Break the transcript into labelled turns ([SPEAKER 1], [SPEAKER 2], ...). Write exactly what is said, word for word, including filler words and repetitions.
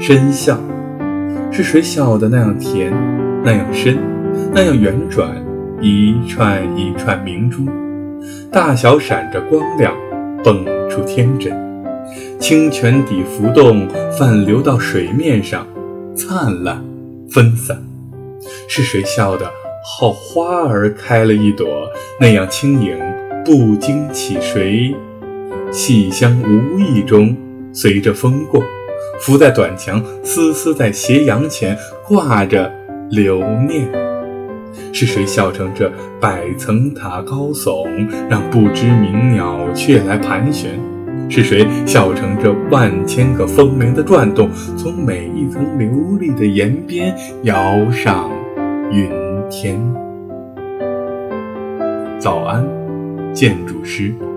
[SPEAKER 1] 深笑，是谁笑得那样甜，那样深，那样圆转，一串一串明珠，大小闪着光亮，蹦出天真。清泉底浮动，泛流到水面上，灿烂分散。是谁笑得好花儿开了一朵，那样轻盈，不经起谁，细香无意中随着风过，浮在短墙，丝丝在斜阳前挂着留念。是谁笑成这百层塔高耸，让不知名鸟雀来盘旋？是谁笑成这万千个风铃的转动，从每一层流丽的岩边摇上云天？早安，建筑师。